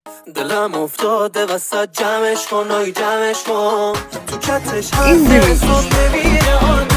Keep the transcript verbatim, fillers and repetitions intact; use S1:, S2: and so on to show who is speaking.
S1: دلم افتاده وسط جمعش کن آی جمعش کن تو کتش حرف حساب نمیره